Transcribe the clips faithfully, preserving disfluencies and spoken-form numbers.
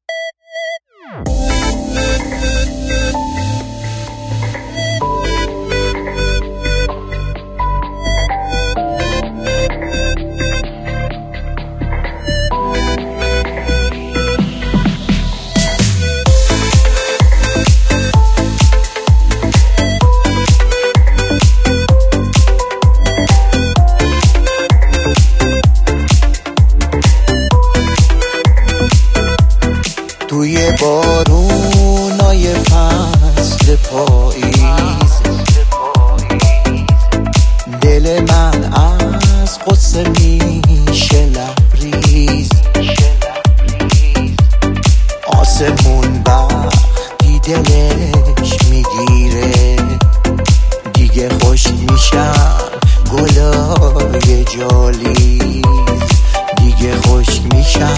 توی بارونای فصل پاییز دل من از قصه میشه لبریز. آسمون وقتی دلش میگیره دیگه خشک میشن گلای جالیز، دیگه خشک میشن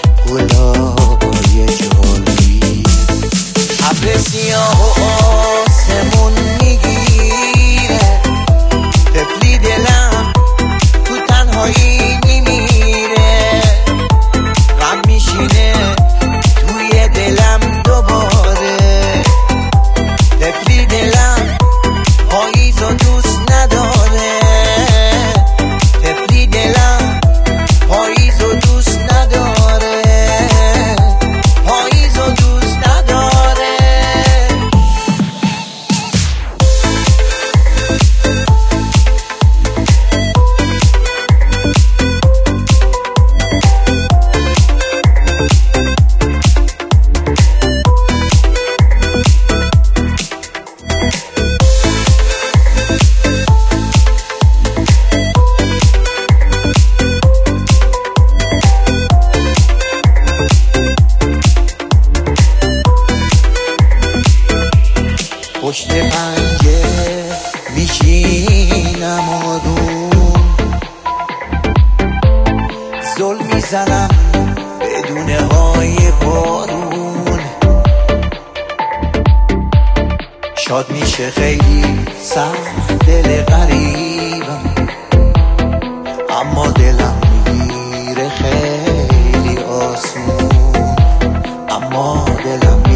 گلای جالیز. ابر سیاه و آسمون میگیره طفلی دلم تو تنهایی میمیره. غم میشینه توی دلم دوباره، طفلی دلم پاییز و دوست نداره. طفلی دلم پاییز و دوست نداره، پاییز و دوست نداره. پشت پنجه میشینم آروم، زل میزنم بدون های بارون. شاد میشه خیلی سخت دل غریبم، اما دلم میگیره خیلی آسون، اما دلم